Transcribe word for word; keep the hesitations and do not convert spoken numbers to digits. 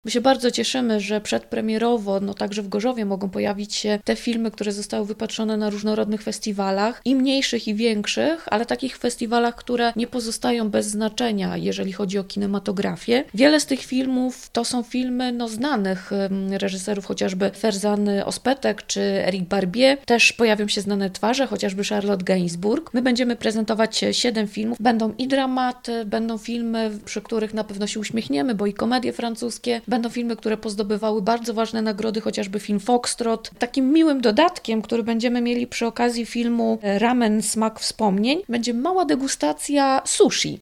My się bardzo cieszymy, że przedpremierowo, no także w Gorzowie mogą pojawić się te filmy, które zostały wypatrzone na różnorodnych festiwalach, i mniejszych, i większych, ale takich festiwalach, które nie pozostają bez znaczenia, jeżeli chodzi o kinematografię. Wiele z tych filmów to są filmy no, znanych reżyserów, chociażby Ferzan Ospetek czy Eric Barbier. Też pojawią się znane twarze, chociażby Charlotte Gainsbourg. My będziemy prezentować siedem filmów. Będą i dramaty, będą filmy, przy których na pewno się uśmiechniemy, bo i komedie francuskie. Będą filmy, które pozdobywały bardzo ważne nagrody, chociażby film Foxtrot. Takim miłym dodatkiem, który będziemy mieli przy okazji filmu Ramen Smak Wspomnień, będzie mała degustacja sushi.